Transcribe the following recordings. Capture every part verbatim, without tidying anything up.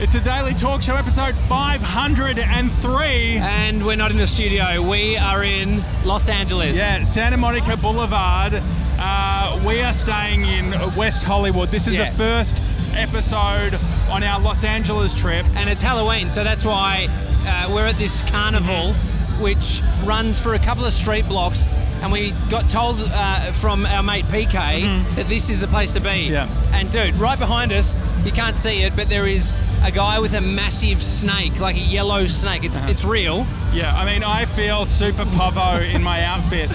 It's a Daily Talk Show, episode five hundred three. And we're not in the studio. We are in Los Angeles. Yeah, Santa Monica Boulevard. Uh, we are staying in West Hollywood. This is Yeah. the first episode on our Los Angeles trip. And it's Halloween, so that's why uh, we're at this carnival, Mm-hmm. which runs for a couple of street blocks. And we got told uh, from our mate P K Mm-hmm. that this is the place to be. Yeah. And dude, right behind us, you can't see it, but there is a guy with a massive snake, like a yellow snake. It's Uh-huh. it's real. Yeah, I mean, I feel super povo in my outfit.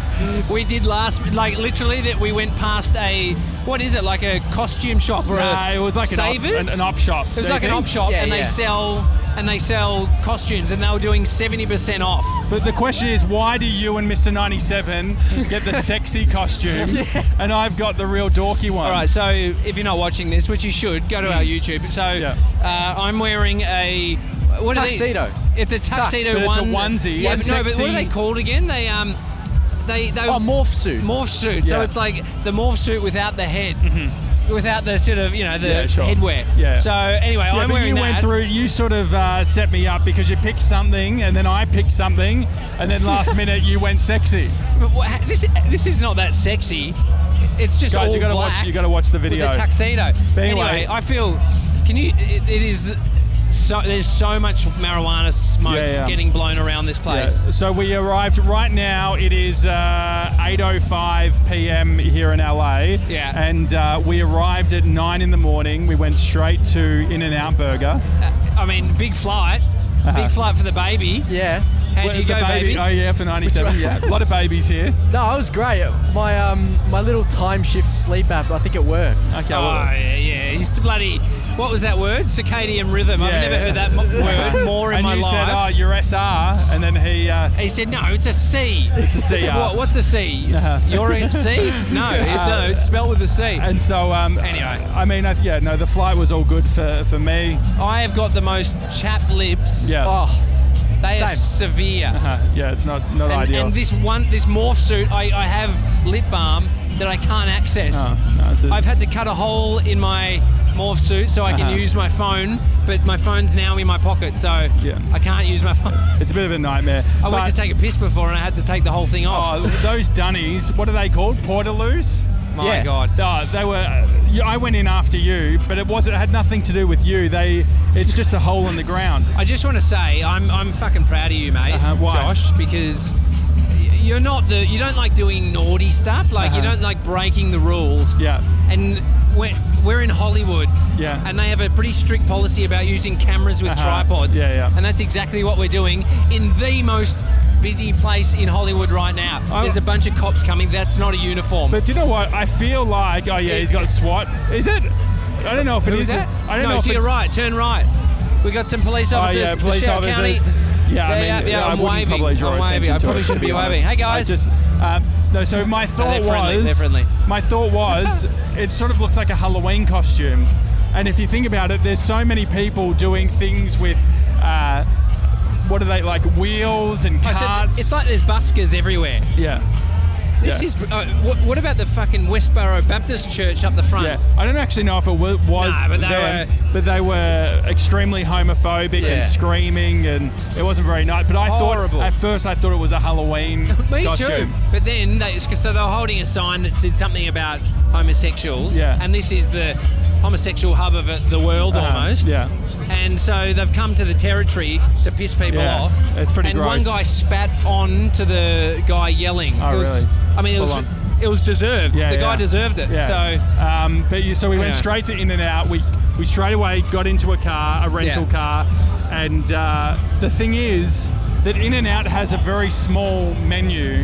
We did last, like literally, that we went past a, what is it, like a costume shop or Nah, a it was like an op, Savers? an, an op shop. It was Do you like an think? op shop, Yeah, and yeah. they sell and they sell costumes, and they were doing seventy percent off. But the question is, why do you and Mister ninety-seven get the sexy costumes, and I've got the real dorky one? All right, so if you're not watching this, which you should, go to our YouTube. So Yeah. uh, I'm wearing a what are they- Tuxedo. It's a tuxedo But it's a one. onesie. Yeah, A but no, but what sexy- are they called again? They um, they they Oh, morph suit. morph suit. So Yeah. it's like the morph suit without the head, without the sort of you know the Yeah, sure. headwear. Yeah. So anyway, Yeah, I'm but wearing you that. went through, you sort of uh, set me up because you picked something and then I picked something and then last minute you went sexy. But what- This this is not that sexy. It's just Guys, all you gotta black watch you gotta watch the video. with a tuxedo. But anyway- I feel. Can you? It, it is. So there's so much marijuana smoke Yeah, yeah. getting blown around this place. Yeah. So we arrived right now. It is uh, eight oh five p.m. here in L A. Yeah. And uh, we arrived at nine in the morning. We went straight to In-N-Out Burger. Uh, I mean, big flight. Uh-huh. Big flight for the baby. Yeah. How'd Well, you the go, baby? Oh yeah, for ninety-seven. Which Yeah, a lot of babies here. No, it was great. My um my little time shift sleep app, I think it worked. Okay. Oh, well, yeah, yeah. He's the bloody, what was that word? Circadian rhythm. Yeah. I've never heard that mo- word more in and my you life. said, "Oh, you're S R," and then he. Uh, He said, no, it's a C. It's a I C, said, uh. what, what's a C? Uh-huh. You're a C? No, it, no, it's spelled with a C. And so, um, Anyway. I mean, I, yeah, no, the flight was all good for, for me. I have got the most chapped lips. Yeah. Oh, They are Same. severe. Uh, yeah, it's not not And, ideal. and this one, this morph suit, I, I have lip balm that I can't access. Oh, no, it's a- I've had to cut a hole in my morph suit so I can Uh-huh. use my phone, but my phone's now in my pocket, so Yeah. I can't use my phone. It's a bit of a nightmare. I went But- to take a piss before and I had to take the whole thing off. Oh, those dunnies, what are they called? Portaloos? My yeah. God. Oh, they were. Uh, you- I went in after you, but it wasn't. It had nothing to do with you. They. It's just a hole in the ground. I just want to say I'm I'm fucking proud of you, mate, Uh-huh, why? Josh, because y- you're not the you don't like doing naughty stuff. Like you Uh-huh. don't like breaking the rules. Yeah. And we're, we're in Hollywood. Yeah. And they have a pretty strict policy about using cameras with Uh-huh. tripods. Yeah, yeah. And that's exactly what we're doing in the most busy place in Hollywood right now. I- There's a bunch of cops coming. That's not a uniform. But do you know what? I feel like. Oh yeah, he's got SWAT. Is it? I don't know if it Who is. is that? I don't no, know if to your it's. right. Turn right. We got some police Oh officers. yeah, police the Sheriff officers. County. Yeah, I mean, yeah, yeah, I I'm wouldn't waving. probably draw I'm waving. attention I to probably it, shouldn't to be be waving. honest. Hey guys. I just. Um, no, so my thought they're was. friendly, they're friendly. My thought was, it sort of looks like a Halloween costume, and if you think about it, there's so many people doing things with. Uh, what are they like? Wheels and I carts. said, it's like there's buskers everywhere. Yeah. This Yeah. is. Uh, what, what about the fucking Westboro Baptist Church up the front? Yeah, I don't actually know if it wa- was Nah, but they them, but they were extremely homophobic Yeah. and screaming, and it wasn't very nice. But I Horrible. thought at first I thought it was a Halloween Me costume. too. But then, they, so they were holding a sign that said something about homosexuals. Yeah. And this is the homosexual hub of it- the world Uh-huh, almost. yeah. And so they've come to the territory to piss people Yeah, off. it's pretty And one gross. guy spat on to the guy yelling. Oh, it was, really? I mean, it Full was on. it was deserved. Yeah, the guy yeah. deserved it. Yeah. So um, but you, so we went Yeah. straight to In-N-Out. We we straight away got into a car, a rental Yeah. car, and uh, the thing is that In-N-Out has a very small menu.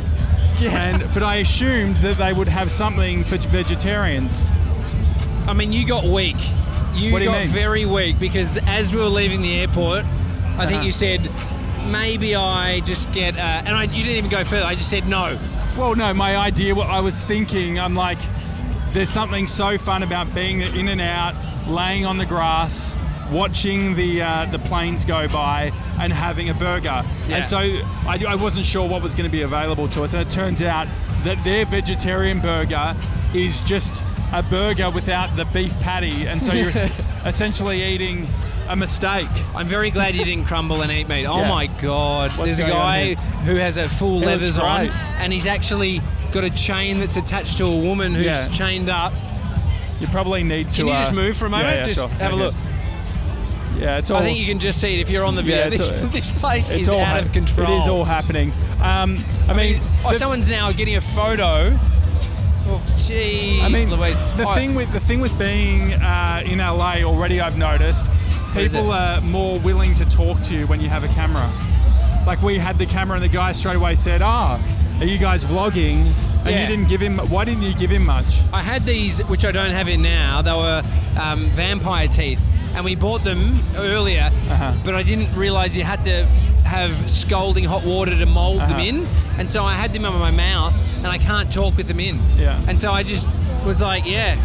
And but I assumed that they would have something for vegetarians. I mean, you got weak. You What do you got mean? very weak because as we were leaving the airport, I think Uh-huh. you said, maybe I just get, uh, and I, you didn't even go further. I just said no. Well, no, my idea, what I was thinking, I'm like, there's something so fun about being in and out, laying on the grass, watching the uh, the planes go by, and having a burger. Yeah. And so I, I wasn't sure what was going to be available to us, and it turns out that their vegetarian burger is just a burger without the beef patty, and so you're es- essentially eating a mistake. I'm very glad you didn't crumble and eat meat. Oh Yeah. my God. What's There's a going on guy here? who has a full He looks leathers on, great. and he's actually got a chain that's attached to a woman who's Yeah. chained up. You probably need to. Can you uh, just move for a moment? Yeah, yeah, just sure. have a Okay. look. Yeah, it's all. I think you can just see it if you're on the video. Yeah, it's this, all- this place it's is all out hap- of control. It is all happening. Um, I mean, Oh, the- someone's now getting a photo. Oh, jeez, I mean, Louise. the Oh, thing with the thing with being uh, in L A already, I've noticed is people it? are more willing to talk to you when you have a camera. Like we had the camera, and the guy straight away said, "Ah, are you guys vlogging?" And Yeah. you didn't give him. Why didn't you give him much? I had these, which I don't have in now. They were um, vampire teeth, and we bought them earlier, Uh-huh. but I didn't realise you had to have scalding hot water to mould them Uh-huh. in, and so I had them in my mouth, and I can't talk with them in. Yeah. And so I just was like, yeah.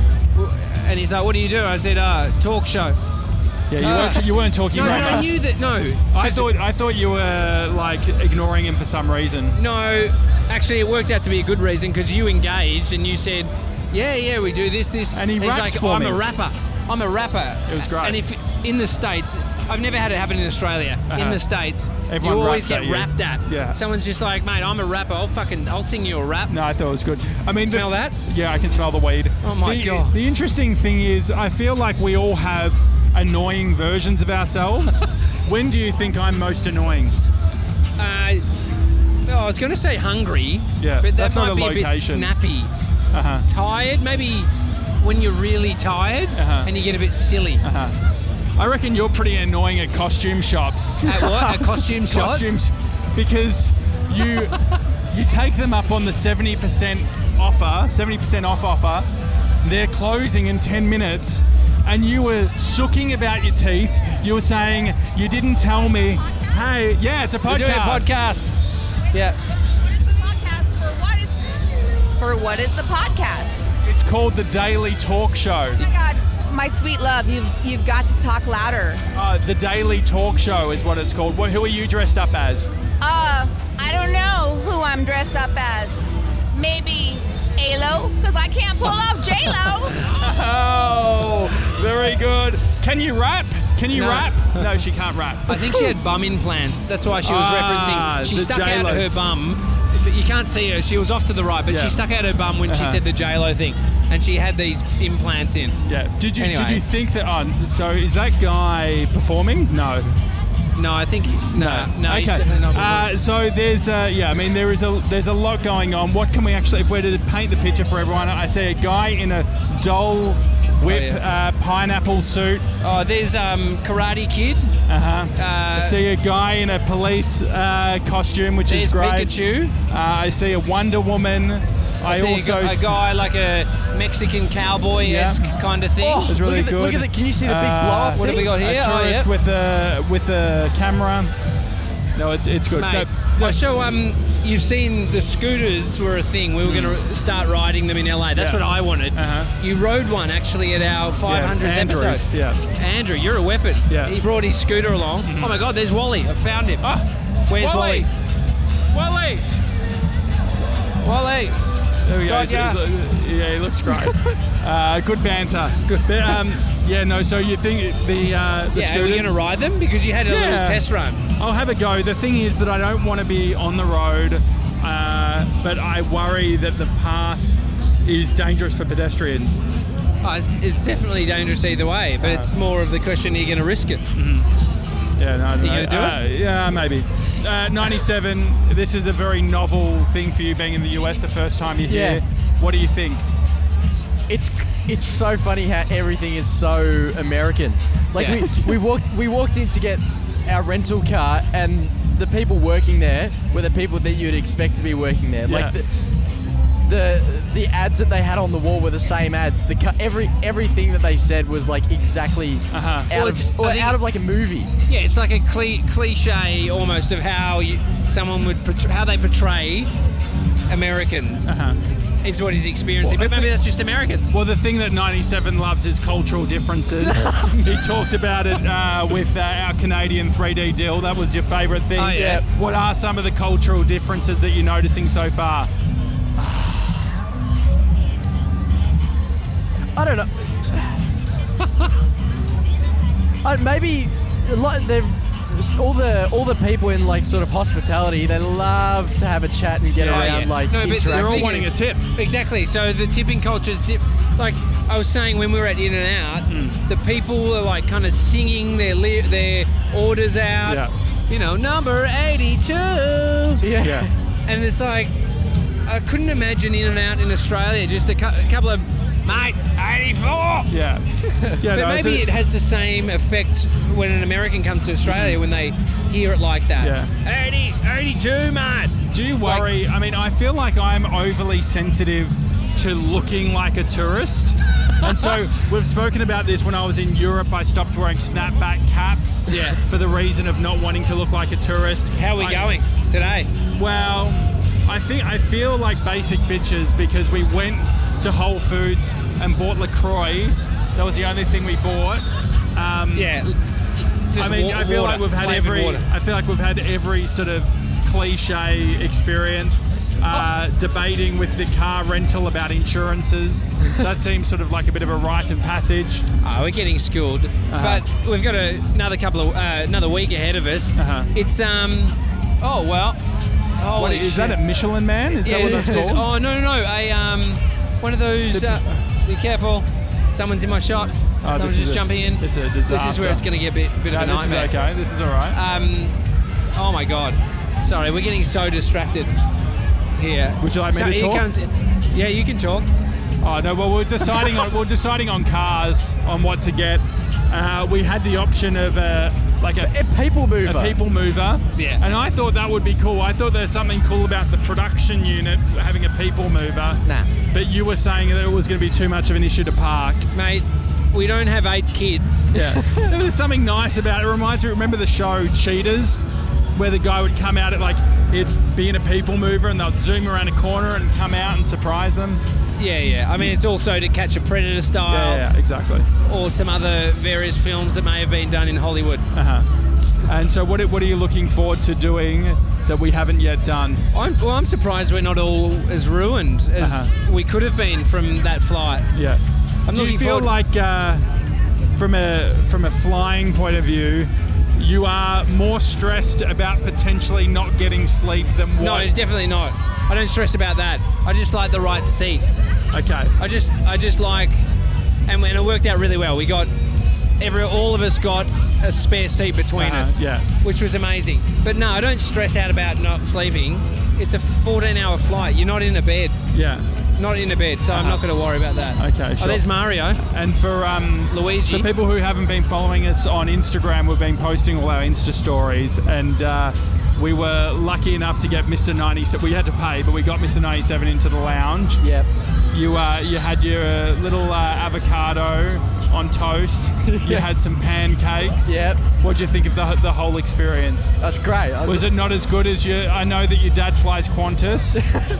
And he's like, what do you do? I said, uh, talk show. Yeah, you Uh, weren't. You weren't talking No, very no, I much. knew that, no. I thought. I thought you were like ignoring him for some reason. No, actually, it worked out to be a good reason because you engaged and you said, "Yeah, yeah, we do this, this." And he he's rapped like, for "I'm me. a rapper. I'm a rapper." It was great. And if in the States, I've never had it happen in Australia. In Uh-huh. the States, Everyone you always raps get at you. rapped at. Yeah. Someone's just like, "Mate, I'm a rapper. I'll fucking, I'll sing you a rap." No, I thought it was good. I mean, Smell the, that? Yeah, I can smell the weed. Oh my the, God. The interesting thing is, I feel like we all have annoying versions of ourselves. When do you think I'm most annoying? Uh, oh, I was going to say hungry, Yeah, but that that's not might a be a bit location. snappy. Uh huh. Tired, maybe when you're really tired Uh-huh. and you get a bit silly. Uh-huh. I reckon you're pretty annoying at costume shops. At what? At costume shots? Costumes, because you you take them up on the seventy percent offer, seventy percent off offer. They're closing in ten minutes, and you were sooking about your teeth. You were saying you didn't tell me. Hey, yeah, it's a podcast. We're doing a podcast. Yeah. Podcast for what is for what is the podcast? It's called the Daily Talk Show. Oh my God, my sweet love, you've you've got to talk louder. Uh, the Daily Talk Show is what it's called. What, who are you dressed up as? Uh, I don't know who I'm dressed up as. Maybe A-Lo, because I can't pull off J-Lo. Oh, very good. Can you rap? Can you No. rap? No, she can't rap. I think she had bum implants. That's why she was Ah, referencing. She the stuck out J-Lo. her bum. But you can't see her. She was off to the right, but Yeah. she stuck out her bum when she Uh-huh. said the J-Lo thing. And she had these implants in. Yeah. Did you Anyway. did you think that? Oh, so is that guy performing? No. No, I think... No, no, he's okay. definitely not. Uh, so there's uh, yeah. I mean there is a there's a lot going on. What can we actually, if we're to paint the picture for everyone? I see a guy in a Dole Whip Oh, yeah. uh, pineapple suit. oh, there's um, Karate Kid. Uh-huh. Uh, I see a guy in a police uh, costume, which There's is great. Pikachu. Uh, I see a Wonder Woman. I, I see also a, gu- a s- guy like a Mexican cowboy-esque Yeah. kind of thing. Oh, It's really look at the, good. look at the, can you see the big Uh, blow up? What have we got here? A Oh, tourist yep. with a with a camera. No, it's it's good. Mate, No, oh, so um, you've seen the scooters were a thing. We were going to start riding them in L A. That's Yeah. what I wanted. Uh-huh. You rode one actually at our five hundredth yeah, Andrews, episode. Yeah. Andrew, you're a weapon. Yeah. Mm-hmm. He brought his scooter along. Oh my God, there's Wally. I found him. Ah, Where's Wally? Wally? Wally. Wally. There we go. Got ya. He's- he's- Yeah, he looks great. uh, good banter. Good. But, um, yeah, no. So you think the uh, the Yeah, are scooters? we going to ride them? Because you had a Yeah. little test run. I'll have a go. The thing is that I don't want to be on the road, uh, but I worry that the path is dangerous for pedestrians. Oh, it's, it's definitely dangerous either way, but Uh. it's more of the question, are you going to risk it? Yeah, no, no. You gonna do uh, Yeah, maybe. Uh, ninety-seven. This is a very novel thing for you, being in the U S the first time you're Yeah. here. What do you think? It's it's so funny how everything is so American. Like Yeah. we, we walked we walked in to get our rental car, and the people working there were the people that you'd expect to be working there. Yeah. Like the, the the ads that they had on the wall were the same ads. The cu- every everything that they said was like exactly Uh-huh. out Well, of it's- or I think- out of like a movie. Yeah, it's like a cli- cliche almost of how you, someone would portray, how they portray Americans. Uh-huh. Is what he's experiencing, Well, I but maybe think- that's just Americans. Well, the thing that ninety-seven loves is cultural differences. He talked about it uh, with uh, our Canadian three D deal. That was your favourite thing. Oh, yeah. What are some of the cultural differences that you're noticing so far? I don't know. Uh, maybe a lot. They've all the all the people in like sort of hospitality. They love to have a chat and get Yeah, around yeah. like No, but interact. they're all They're all wanting a tip. Exactly. So the tipping culture's dip. Like I was saying when we were at In and Out, Mm. the people are like kind of singing their li- their orders out. Yeah. You know, number eighty-two. Yeah. Yeah. And it's like I couldn't imagine In and Out in Australia. Just a, cu- a couple of mate eighty-four. Yeah. Yeah. But no, it's maybe a- it has the same effect when an American comes to Australia when they hear it like that. Yeah. eighty, eighty-two, mate. Do you It's like- worry? I mean, I feel like I'm overly sensitive to looking like a tourist. And so we've spoken about this when I was in Europe. I stopped wearing snapback caps Yeah. for the reason of not wanting to look like a tourist. How are we I- going today? Well, I think I feel like basic bitches because we went to Whole Foods and bought LaCroix. That was the only thing we bought. Um, Yeah. Just I mean, wa- I feel water, like we've had flavoured every. water. I feel like we've had every sort of cliche experience. Uh, Oh. Debating with the car rental about insurances. That seems sort of like a bit of a rite of passage. Oh, we're getting schooled, Uh-huh. but we've got a, another couple of uh, another week ahead of us. Uh-huh. It's um. Oh well. Holy What, is shit. that a Michelin Man? Is that what that's there's- called? Oh no no no! A um, one of those. Uh, be careful! Someone's in my shot. Oh, Someone's this is just a- jumping in. this is a This is disaster. where it's going to get a bit, bit No, of a this is nightmare. okay. This is all right. Um, oh my god! Sorry, we're getting so distracted here. Would you like me So to here talk? comes- yeah, you can talk. Oh no! Well, we're deciding on we're deciding on cars on what to get. Uh, we had the option of uh, like a, A people mover. a people mover. Yeah. And I thought that would be cool. I thought there's something cool about the production unit having a people mover. Nah. But you were saying that it was going to be too much of an issue to park. Mate, we don't have eight kids. Yeah. There's something nice about it. It reminds me, remember the show Cheaters? Where the guy would come out at like, he'd be in a people mover and they'd zoom around a corner and come out and surprise them. Yeah, yeah. I mean, it's also to catch a predator style Yeah, yeah, exactly. or some other various films that may have been done in Hollywood. Uh-huh. And so what, what are you looking forward to doing that we haven't yet done? I'm, well, I'm surprised we're not all as ruined as Uh-huh. we could have been from that flight. Yeah. I'm Do you looking feel forward- like uh, from a from a flying point of view, you are more stressed about potentially not getting sleep than No, what? definitely not. I don't stress about that. I just like the right seat. Okay. I just, I just like, and, and it worked out really well. We got every, all of us got a spare seat between Uh-huh, us, yeah. which was amazing. But no, I don't stress out about not sleeping. It's a fourteen-hour flight. You're not in a bed, Yeah. not in a bed, so I'm Uh-huh. not going to worry about that. Okay, Oh, sure. there's Mario, And for um, Luigi. for people who haven't been following us on Instagram, we've been posting all our Insta stories, and uh, we were lucky enough to get Mister ninety-seven. We had to pay, but we got Mister ninety-seven into the lounge. Yep. You uh, you had your uh, little uh, avocado on toast. You had some pancakes. Yep. What do you think of the the whole experience? That's great. I Was it not as good as you? I know that your dad flies Qantas.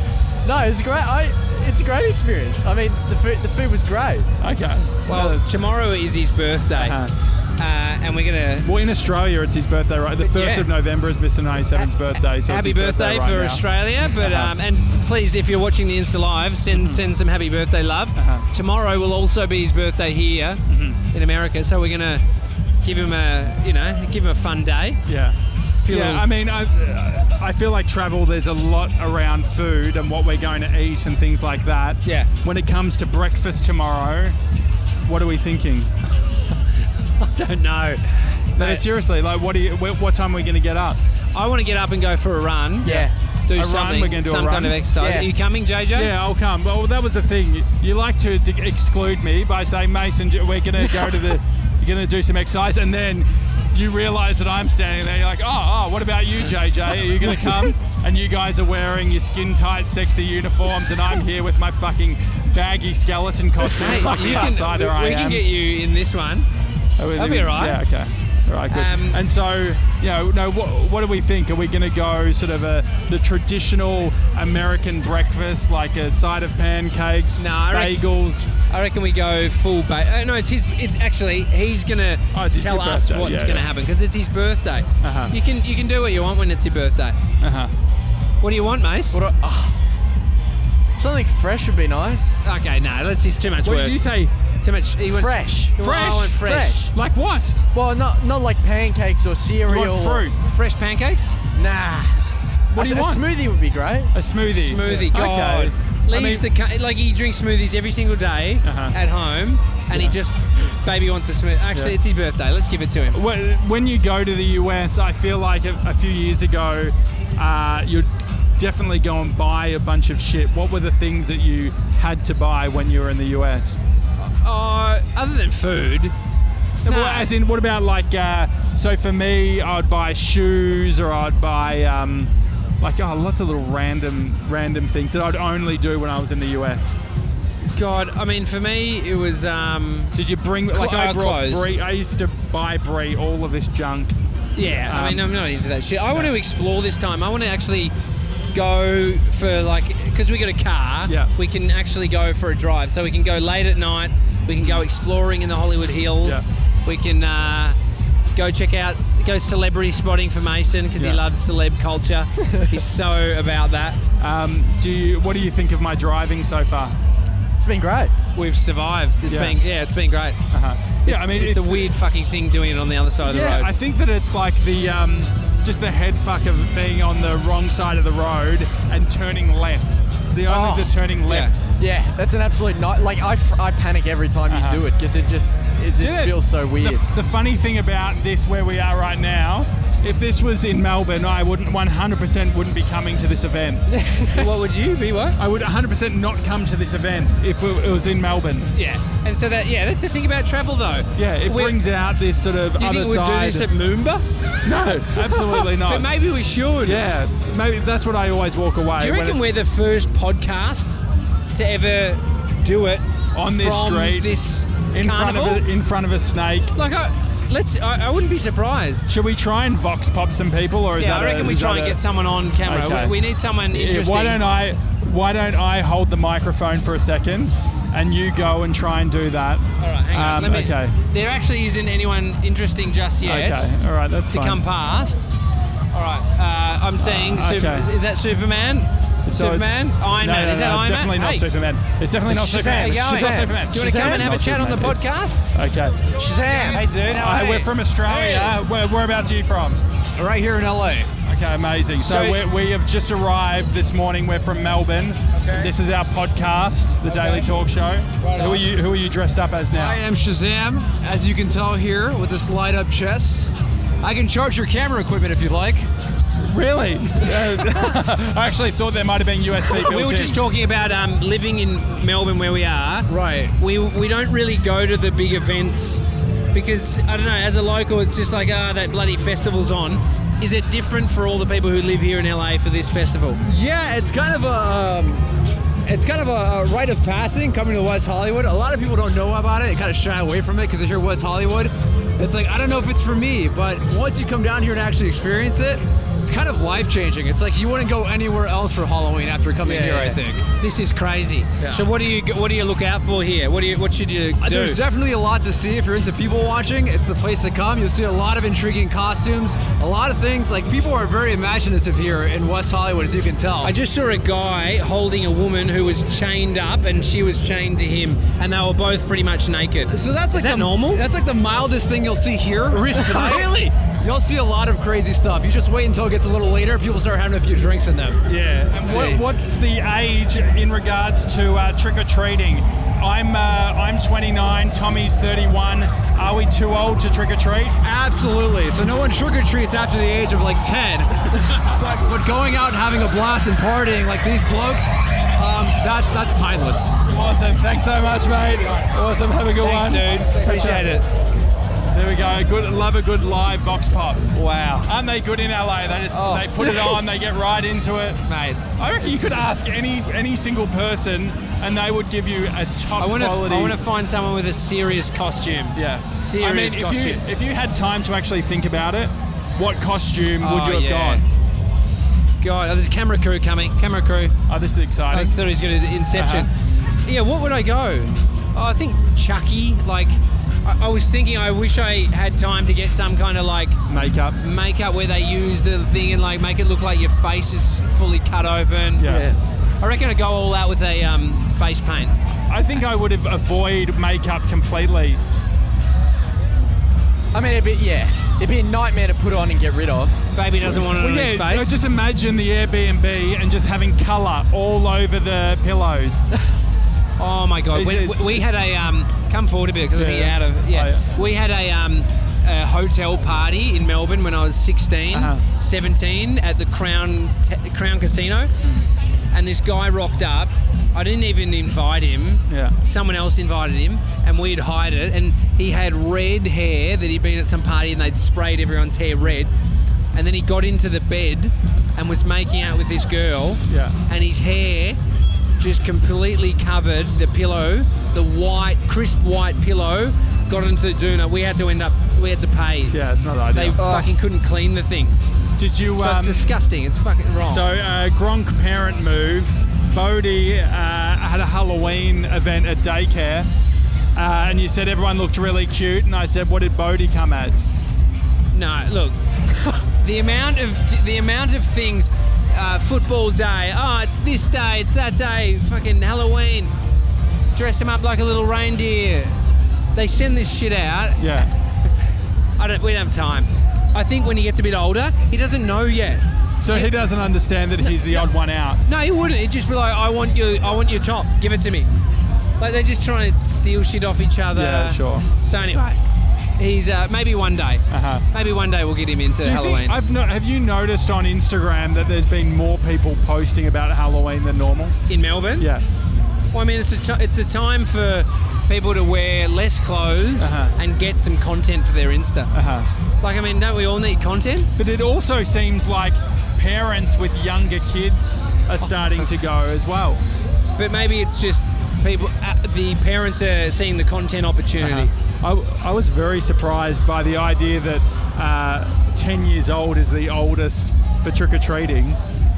No, it's great. I, it's a great experience. I mean, the food, the food was great. Okay. well, No, tomorrow is his birthday, uh-huh. uh, and we're going to... Well, in Australia, it's his birthday, right? The first Yeah. of November is Mister ninety-seven's birthday. So happy it's his birthday, right for now. Australia! But Uh-huh. um, and please, if you're watching the Insta Live, send send some happy birthday love. Uh-huh. Tomorrow will also be his birthday here in America, so we're gonna give him a you know give him a fun day. Yeah. Feel a Yeah, little- I mean, I, I feel like travel, there's a lot around food and what we're going to eat and things like that. Yeah. When it comes to breakfast tomorrow, what are we thinking? I don't know. No, Mate, seriously, like, what do you? wh- What time are we going to get up? I want to get up and go for a run. Yeah. Do A run? something. We're gonna do a some run? kind of exercise. Yeah. Are you coming, J J? Yeah, I'll come. Well, that was the thing. You, you like to d- exclude me by saying, Mason, we're going to go to the, you're going to do some exercise, and then you realise that I'm standing there. You're like, oh, oh, what about you, J J? Are you going to come? And you guys are wearing your skin-tight, sexy uniforms, and I'm here with my fucking baggy skeleton costume. Hey, Fucking you can, outsider we, I we can am. get you in this one. That'll be all right. Yeah, okay. All right, good. Um, and so, you know, no, what, what do we think? Are we going to go sort of a, the traditional American breakfast, like a side of pancakes, No, I reckon- bagels? I reckon we go full ba- uh, No, it's his. It's actually he's gonna Oh, it's his tell birthday, us what's yeah, gonna yeah. happen because it's his birthday. Uh-huh. You can you can do what you want when it's your birthday. Uh-huh. What do you want, Mace? What? Do, oh, something fresh would be nice. Okay, no, that's just too much What work. did you say? Too much. He wants, Fresh. He wants- Fresh? I want fresh. Fresh. Like what? Well, not not like pancakes or You cereal. want fruit? Fresh pancakes? Nah. What do a, you a want? smoothie would be great. A smoothie. Smoothie. God. Okay. Leaves I mean- the cu- like he drinks smoothies every single day Uh-huh. at home, and he just baby wants a smoothie. Actually, Yeah. it's his birthday. Let's give it to him. When when you go to the U S, I feel like a, a few years ago, uh, you'd definitely go and buy a bunch of shit. What were the things that you had to buy when you were in the U S? Uh, other than food. Well, No. as in, what about like? Uh, so for me, I'd buy shoes, or I'd buy um, like oh, lots of little random random things that I'd only do when I was in the U S. God, I mean, for me, it was. Um, Did you bring like Cl- I uh, brought clothes. Brie? I used to buy Brie all of this junk. yeah, I Um, mean, I'm not into that shit. I want to explore this time. I want to actually go for like, because we got a car. Yeah. We can actually go for a drive, so we can go late at night. We can go exploring in the Hollywood Hills. Yeah. We can uh, go check out, go celebrity spotting for Mason because Yeah. he loves celeb culture. He's so about that. Um, do you? What do you think of my driving so far? It's been great. We've survived. It's Yeah. been yeah, it's been great. Uh-huh. Yeah, It's, I mean, it's, a weird fucking thing doing it on the other side of the Yeah, road. I think that it's like the um, just the head fuck of being on the wrong side of the road and turning left. The only Oh, the turning left. Yeah, that's an absolute night. Like I, f- I panic every time you Uh-huh. do it because it just it just Dude, feels so weird. The, the funny thing about this, where we are right now, if this was in Melbourne, I wouldn't one hundred percent wouldn't be coming to this event. What would you be? What? I would one hundred percent not come to this event if it it was in Melbourne. Yeah. And so that yeah, that's the thing about travel though. Yeah, it We- brings out this sort of You other think we'd do side. this at Moomba? No, absolutely not. But maybe we should. Yeah, maybe that's what I always walk away. Do you when reckon it's we're the first podcast to ever do it on this from street, this in carnival? front of a, in front of a snake? Like, I, let's. I, I wouldn't be surprised. Should we try and vox pop some people, or is Yeah, that I reckon a, we is try that and a- get someone on camera. Okay. We, we need someone Yeah, interesting. why don't I? Why don't I hold the microphone for a second, and you go and try and do that? All right, hang on. Um, Let me, okay. There actually isn't anyone interesting just yet Okay. All right. That's to fine. come past. All right. Uh, I'm seeing. Uh, Super, okay. is that Superman? So Superman? it's- Iron no, Man? no, Is no, that it's Iron Man? definitely not Hey. Superman. It's definitely not It's Shazam. Superman. How you It's not going? Superman. Do you want to come Shazam's and have a not chat on the Superman. podcast? Okay. Shazam! Hey, dude. How Hi, are we're you? from Australia. Hey. Where, whereabouts are you from? Right here in L A. Okay, amazing. So, So- we we have just arrived this morning. We're from Melbourne. Okay. This is our podcast, the Daily Talk Show. Who are you? Who are you dressed up as now? I am Shazam, as you can tell here with this light up chest. I can charge your camera equipment if you'd like. Really? Uh, I actually thought there might have been U S B built We were in. just talking about um, living in Melbourne where we are. Right. We we don't really go to the big events because I don't know. As a local, it's just like ah, that bloody festival's on. Is it different for all the people who live here in L A for this festival? Yeah, it's kind of a. Um, it's kind of a, a rite of passing coming to West Hollywood. A lot of people don't know about it. They kind of shy away from it because they hear West Hollywood. It's like, I don't know if it's for me, but once you come down here and actually experience it, it's kind of life-changing. It's like you wouldn't go anywhere else for Halloween after coming here, I think. This is crazy. Yeah. So what do you what do you look out for here? What do you what should you Uh, do? There's definitely a lot to see if you're into people watching. It's the place to come. You'll see a lot of intriguing costumes, a lot of things. Like, people are very imaginative here in West Hollywood, as you can tell. I just saw a guy holding a woman who was chained up, and she was chained to him, and they were both pretty much naked. so that's like is that the, normal? That's like the mildest thing you'll see here. tonight. Really? You'll see a lot of crazy stuff. You just wait until it gets a little later. People start having a few drinks in them. Yeah. And what, Jeez. what's the age in regards to uh, trick or treating? I'm uh, I'm twenty-nine. Tommy's thirty-one. Are we too old to trick or treat? Absolutely. So no one trick or treats after the age of like ten. but, but going out and having a blast and partying like these blokes, um, that's that's timeless. Awesome. Thanks so much, mate. Awesome. Have a good Thanks, one. dude. Appreciate it. There we go. Good. Love a good live vox pop. Wow. Aren't they good in L A? They just Oh. they put it on. They get right into it. Mate. I reckon you could ask any any single person, and they would give you a top I want to quality. I want to find someone with a serious costume. Yeah. Serious I mean, if costume. you if you had time to actually think about it, what costume would Oh, you have yeah. gone? God, oh, there's a camera crew coming. Camera crew. Oh, this is I exciting. just thought he was going to Inception. Uh-huh. Yeah, what would I go? Oh, I think Chucky. Like, I, I was thinking, I wish I had time to get some kind of like Makeup. makeup where they use the thing and like make it look like your face is fully cut open. Yeah. I reckon I'd go all out with a um, face paint. I think I would have avoid makeup completely. I mean, it'd be, yeah, it'd be a nightmare to put on and get rid of. Baby doesn't want it Well, on yeah, his face. just imagine the Airbnb and just having colour all over the pillows. Oh my God! It's- We, it's- we had a um, come forward a bit because Yeah, we're yeah. out of yeah. Oh, yeah. We had a, um, a hotel party in Melbourne when I was sixteen, Uh-huh. seventeen at the Crown t- Crown Casino, and this guy rocked up. I didn't even invite him. Yeah. Someone else invited him, and we'd hide it. And he had red hair that he'd been at some party, and they'd sprayed everyone's hair red. And then he got into the bed and was making out with this girl. Yeah. And his hair just completely covered the pillow, the white, crisp white pillow, got into the doona. We had to end up, we had to pay. Yeah, it's not They ideal. fucking couldn't clean the thing. Did you? So Um, it's disgusting. It's fucking wrong. so uh, Gronk parent move. Bodie uh, had a Halloween event at daycare, uh, and you said everyone looked really cute, and I said, "What did Bodie come as?" no, look, the amount of the amount of things. Uh, football day. Oh, it's this day. It's that day. Fucking Halloween. Dress him up like a little reindeer. They send this shit out. Yeah. I don't. We don't have time. I think when he gets a bit older, he doesn't know yet. So he doesn't understand that he's the odd one out. No, he wouldn't. He'd just be like, I want you. I want your top. Give it to me. Like they're just trying to steal shit off each other. Yeah, sure. So anyway, he's uh, maybe one day. Uh-huh. Maybe one day we'll get him into Do you Halloween. think, I've no, have you noticed on Instagram that there's been more people posting about Halloween than normal? In Melbourne. Yeah. Well, I mean, it's a t- it's a time for people to wear less clothes Uh-huh. and get some content for their Insta. Uh-huh. Like, I mean, don't we all need content? But it also seems like parents with younger kids are starting to go as well. But maybe it's just people. Uh, the parents are seeing the content opportunity. Uh-huh. I, I was very surprised by the idea that uh, ten years old is the oldest for trick-or-treating.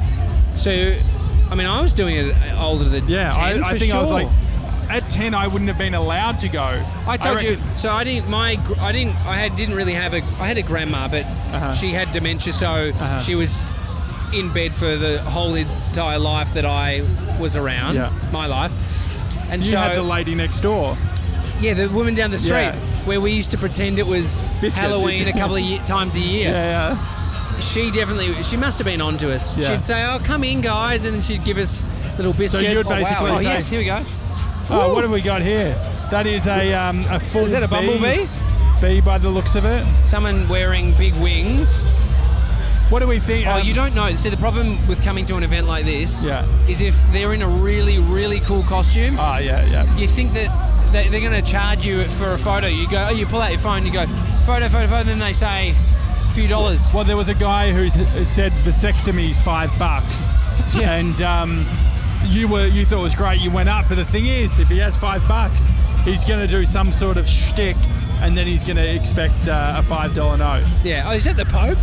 So, I mean, I was doing it older than Yeah, ten I, I for think sure. I was like, at ten I wouldn't have been allowed to go. I told you. reckon- So I didn't. My gr- I didn't. I had didn't really have a. I had a grandma, but Uh-huh. she had dementia, so Uh-huh. she was in bed for the whole entire life that I was around. Yeah. My life. And You so had the lady next door. yeah, the woman down the street Yeah. where we used to pretend it was Biscuits. Halloween a couple of ye- times a year. Yeah, She definitely. She must have been onto us. Yeah. She'd say, "Oh, come in, guys," and then she'd give us little biscuits. you'd Oh, wow. basically Oh, say- yes, here we go. Oh, what have we got here? That is a um, a full Is that a bee- bumblebee? Bee by the looks of it. Someone wearing big wings. What do we think? Oh, um, you don't know. See, the problem with coming to an event like this Yeah. is if they're in a really, really cool costume, Oh, yeah, yeah. you think that they- they're going to charge you for a photo. You go, oh, you pull out your phone, you go, photo, photo, photo, then they say a few dollars. Well, there was a guy who s- said vasectomy's five bucks, Yeah. and um, you were you thought it was great. You went up, but the thing is, if he has five bucks, he's going to do some sort of shtick, and then he's going to expect uh, a five dollar note. Yeah. Oh, is that the Pope?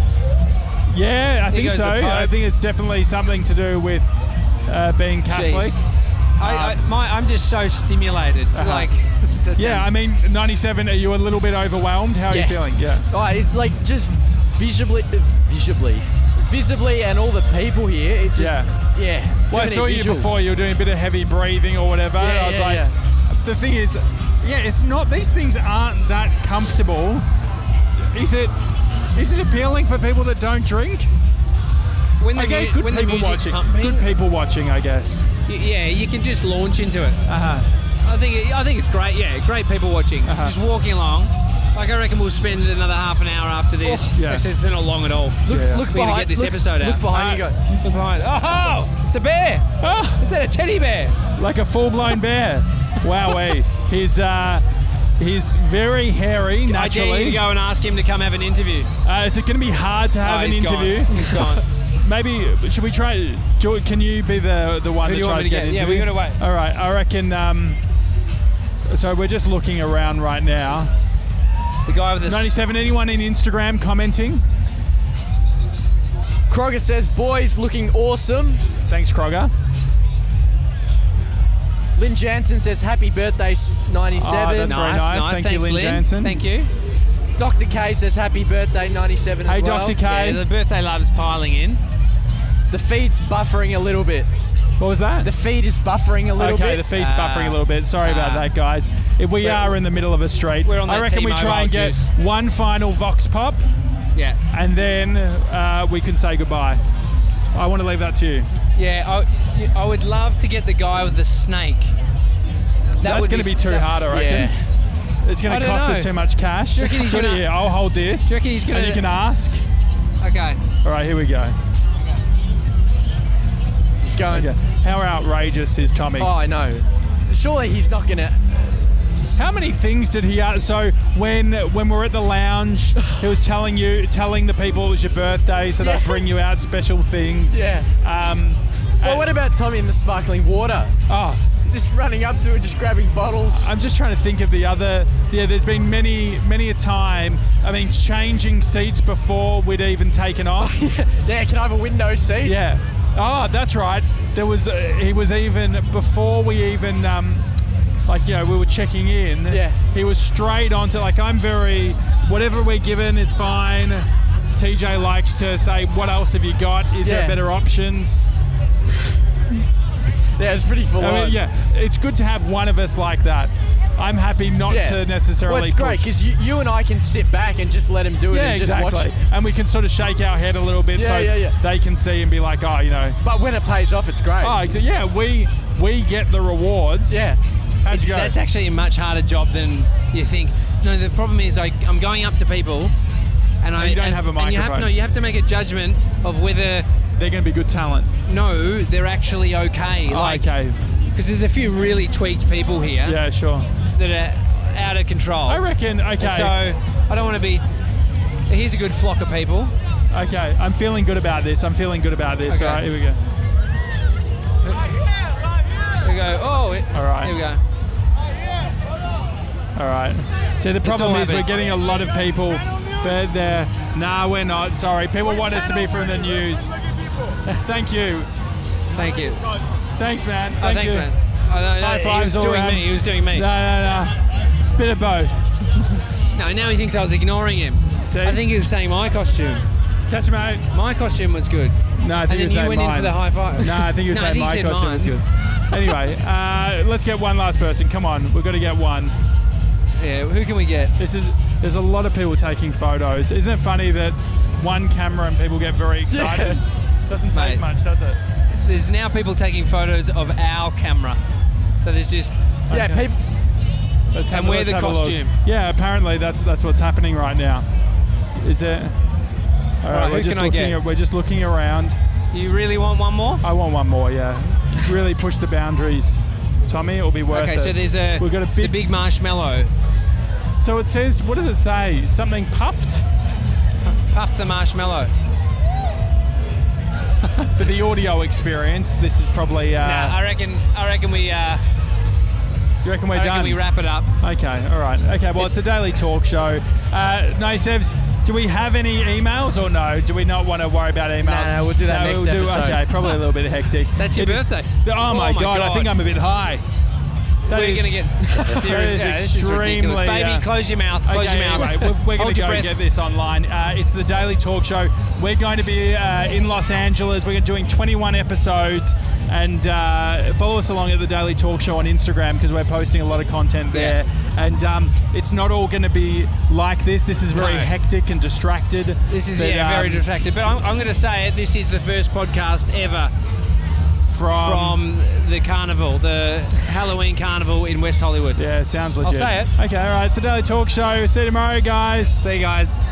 Yeah, I think goes so. the Pope. I think it's definitely something to do with uh, being Catholic. I, I, my, I'm just so stimulated. Uh-huh. Like, that Yeah, sounds- I mean, ninety-seven. Are you a little bit overwhelmed? How are Yeah. you feeling? Yeah. Oh, it's like just visibly, visibly, visibly, and all the people here. It's just, Yeah. yeah. too Well, I many saw you visuals. before. You were doing a bit of heavy breathing or whatever. Yeah, I was yeah, like, yeah. the thing is, yeah, it's not. These things aren't that comfortable. Is it? Is it appealing for people that don't drink? when the, Okay, mu- good when the people music's watching. pumping, Good people watching, I guess. y- yeah, you can just launch into it. Uh huh. I think it, I think it's great. Yeah, great people watching. Uh-huh. Just walking along. Like I reckon we'll spend another half an hour after this. Oh, yeah. Actually, it's not long at all. Look, Yeah. look We're gonna behind. get this look, episode look out. behind you. Uh, Go. Look behind. Oh, it's a bear. Ah, Is that a teddy bear? like a full-blown bear. Wowee. He's uh, he's very hairy I dare you naturally. to go and ask him to come have an interview. Uh, it's going to be hard to have Oh, an he's interview. Gone. He's gone. Maybe should we try? Jo- Can you be the the one Who that do you want tries me to to get? get? an Yeah, we interview? gotta wait. All right, I reckon. Um, so we're just looking around right now. The guy with the ninety-seven. Anyone in Instagram commenting? Kroger says, "Boys, looking awesome." Thanks, Kroger. Lynn Jansen says, "Happy birthday, ninety-seven." Oh, that's very nice. Thank you, Thanks, Lynn Lynn. Jansen. Thank you. Doctor K says, "Happy birthday, ninety-seven" as Hey, well. Doctor K. Yeah, the birthday love's piling in. The feed's buffering a little bit. What was that? The feed is buffering a little okay, bit. the feed's Ah. buffering a little bit. Sorry about Ah. that, guys. If we We're- are in the middle of a street, we're on I that reckon we T-Mobile try and get juice. one final Vox Pop, Yeah. and then uh, we can say goodbye. I want to leave that to you. Yeah, I, I would love to get the guy with the snake. That That's would going to be too that- hard, I reckon. Yeah. It's going I to don't cost know. us too much cash. Do you reckon he's So, gonna- yeah, I'll hold this. Do you reckon he's gonna- And you can ask. Okay. All right, here we go. He's going. Okay. How outrageous is Tommy? Oh, I know. Surely he's not gonna. How many things did he ask? So when when we were at the lounge, he was telling you, telling the people it was your birthday, so Yeah. they'd bring you out special things. Yeah. Um, Well, and- what about Tommy in the sparkling water? oh, Just running up to it, just grabbing bottles. I'm just trying to think of the other. Yeah, there's been many, many a time. I mean, changing seats before we'd even taken off. Yeah, can I have a window seat? Yeah. Oh, that's right. There was. Uh, he was even before we even. Um, like you know, we were checking in. Yeah. He was straight onto like I'm very. Whatever we're given, it's fine. T J likes to say, "What else have you got? Is there Yeah. better options?" Yeah, it's pretty full I on. mean, yeah, it's good to have one of us like that. I'm happy not Yeah. to necessarily. Well, it's great push. because you, you and I can sit back and just let him do it Yeah, and just exactly. watch it. And we can sort of shake our head a little bit Yeah, so yeah, yeah. they can see and be like, oh, you know, But when it pays off, it's great. oh, exa- yeah, we we get the rewards. Yeah. How'd you go? That's actually a much harder job than you think. No, the problem is I, I'm going up to people, and I you don't have a and you have, microphone. no, you have to make a judgment of whether They're going to be good talent. no, they're actually okay. Oh, like, okay. because there's a few really tweaked people here Yeah, sure. that are out of control. I reckon, okay. And so I don't want to be. Here's a good flock of people. Okay, I'm feeling good about this. I'm feeling good about this. Okay. All right, here we go. We go. Oh, it, All right. Here we go. All right. See, the problem all is we're happening. getting a lot of people, but they're, nah, we're not. Sorry. People want us to be from the news. Thank you. Thank you. Thanks, man. Oh, Thank thanks, you. man. Oh, no, no, High he fives was all doing around. me. He was doing me. No, no, no. Bit of both. No, now he thinks I was ignoring him. See? I think he was saying my costume. Catch you, mate. My costume was good. No, I think And then he was you saying went in mine. for the high five. No, I think you were No, I saying think my he said costume was mine. good. Anyway, uh, let's get one last person. Come on, we've got to get one. Yeah, who can we get? This is. There's a lot of people taking photos. Isn't it funny that one camera and people get very excited? Doesn't take Mate. much, does it? There's now people taking photos of our camera. So there's just Yeah, Okay. people. Let's have, And wear let's the have a look. costume. Yeah, apparently that's that's what's happening right now. Is it? All right, Right, we're who just can I looking. get? At, we're just looking around. You really want one more? I want one more. Yeah, really push the boundaries, Tommy. It will be worth Okay, it. so there's a We've got a the big. big marshmallow. So it says, what does it say? Something puffed Puff the marshmallow. for the audio experience. This is probably. Uh, Nah, I reckon. I reckon we. Uh, you reckon we're I reckon done? we wrap it up. Okay, all right. Okay, well, it's a daily talk show. Uh, no, Sevs, do we have any emails or no? Do we not want to worry about emails? No, no, we'll do that no, next we'll do, episode. Okay, probably a little bit hectic. That's your It is- birthday. oh, Oh my, my God, I God. think I'm a bit high. That We're is- gonna get that serious. is Yeah, this is ridiculous. extremely, Baby, uh, close your mouth. Close Okay, your mouth. anyway, we're, we're going Hold to your go and breath. get this online. Uh, it's the Daily Talk Show. We're going to be uh, in Los Angeles. We're doing twenty-one episodes. And uh, follow us along at the Daily Talk Show on Instagram because we're posting a lot of content there. Yeah. And um, it's not all going to be like this. This is very No. hectic and distracted. This is But, yeah, very um, distracted. But I'm, I'm going to say it. This is the first podcast ever From, from the carnival, the Halloween carnival in West Hollywood. Yeah, sounds legit. say it. Okay, all right. It's the Daily Talk Show. See you tomorrow, guys. See you guys.